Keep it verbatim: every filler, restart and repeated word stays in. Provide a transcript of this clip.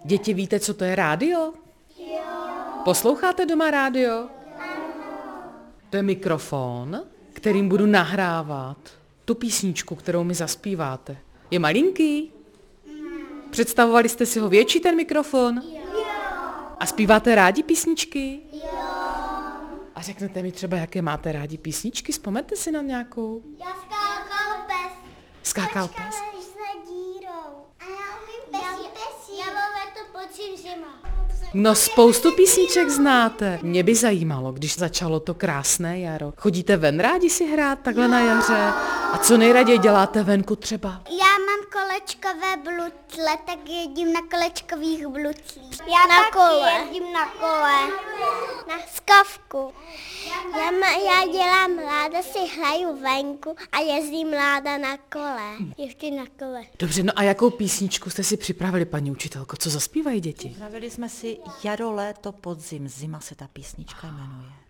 Děti, víte, co to je rádio? Jo. Posloucháte doma rádio? Ano. To je mikrofon, kterým budu nahrávat tu písničku, kterou mi zaspíváte. Je malinký? Představovali jste si ho větší, ten mikrofon? Jo. A zpíváte rádi písničky? Jo. A řeknete mi třeba, jaké máte rádi písničky? Vzpomeňte si na nějakou? Já skákal pes. Skákal pes? Se dírou. A já umím pesí, pesí. Já mám to podzim zima. No spoustu písniček znáte. Mě by zajímalo, když začalo to krásné jaro. Chodíte ven rádi si hrát takhle na jaře? A co nejraději děláte venku třeba? Já mám kolečkové blutle, tak jedím na kolečkových blutlích. Já na kole. jedím na kole. Na skavku. Já, ma, já dělám láda, si hraju venku a jezdím láda na kole. Ještě na kole. Dobře, no a jakou písničku jste si připravili, paní učitelko? Co zaspívají děti? Připravili jsme si Jaro, léto, podzim, zima se ta písnička jmenuje.